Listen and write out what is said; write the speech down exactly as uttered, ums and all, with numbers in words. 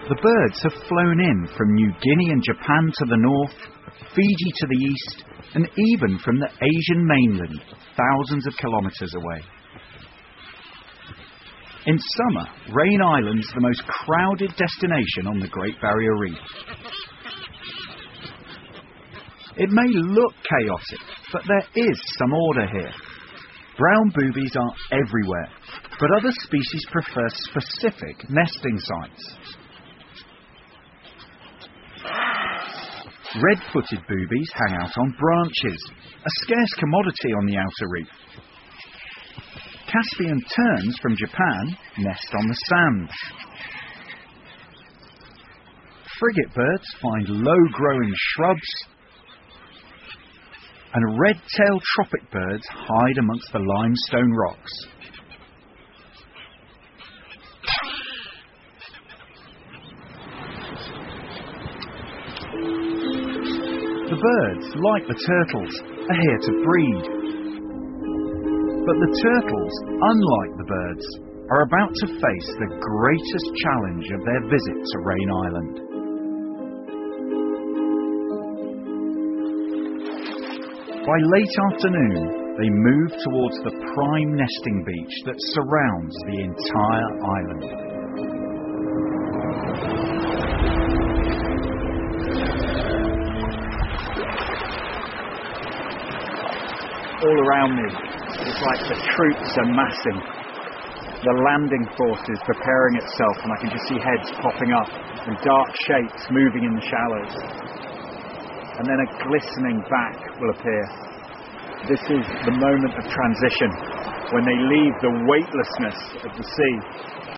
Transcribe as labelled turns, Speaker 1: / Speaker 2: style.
Speaker 1: The birds have flown in from New Guinea and Japan to the north, Fiji to the east, and even from the Asian mainland, thousands of kilometres away. In summer, Rain Island's the most crowded destination on the Great Barrier Reef. It may look chaotic, but there is some order here. Brown boobies are everywhere, but other species prefer specific nesting sites. Red-footed boobies hang out on branches, a scarce commodity on the outer reef. Caspian terns from Japan nest on the sands. Frigate birds find low-growing shrubs, and red-tailed tropic birds hide amongst the limestone rocks. The birds, like the turtles, are here to breed. But the turtles, unlike the birds, are about to face the greatest challenge of their visit to Rain Island. By late afternoon, they move towards the prime nesting beach that surrounds the entire island. All around me, it's like the troops are massing. The landing force is preparing itself, and I can just see heads popping up and dark shapes moving in the shallows. And then a glistening back will appear. This is the moment of transition, when they leave the weightlessness of the sea